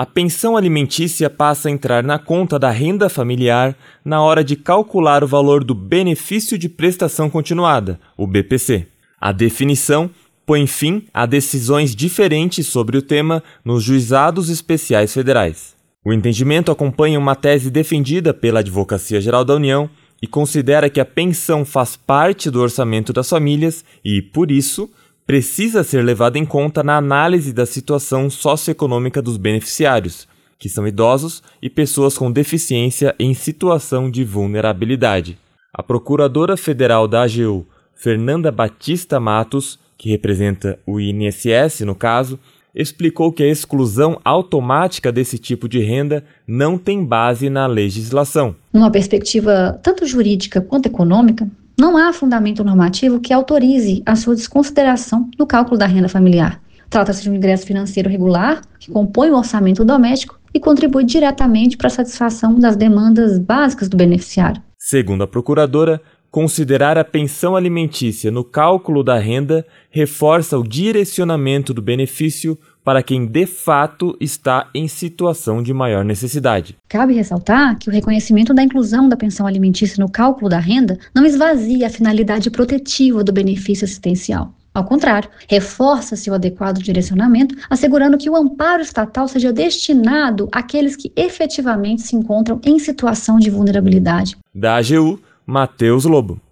a pensão alimentícia passa a entrar na conta da renda familiar na hora de calcular o valor do benefício de prestação continuada, o BPC. A definição põe fim a decisões diferentes sobre o tema nos juizados especiais federais. O entendimento acompanha uma tese defendida pela Advocacia Geral da União e considera que a pensão faz parte do orçamento das famílias e, por isso, precisa ser levada em conta na análise da situação socioeconômica dos beneficiários, que são idosos e pessoas com deficiência em situação de vulnerabilidade. A Procuradora Federal da AGU, Fernanda Batista Matos, que representa o INSS no caso, explicou que a exclusão automática desse tipo de renda não tem base na legislação. Numa perspectiva tanto jurídica quanto econômica, não há fundamento normativo que autorize a sua desconsideração no cálculo da renda familiar. Trata-se de um ingresso financeiro regular que compõe o orçamento doméstico e contribui diretamente para a satisfação das demandas básicas do beneficiário. Segundo a procuradora, considerar a pensão alimentícia no cálculo da renda reforça o direcionamento do benefício para quem de fato está em situação de maior necessidade. Cabe ressaltar que o reconhecimento da inclusão da pensão alimentícia no cálculo da renda não esvazia a finalidade protetiva do benefício assistencial. Ao contrário, reforça-se o adequado direcionamento, assegurando que o amparo estatal seja destinado àqueles que efetivamente se encontram em situação de vulnerabilidade. Da AGU, Matheus Lobo.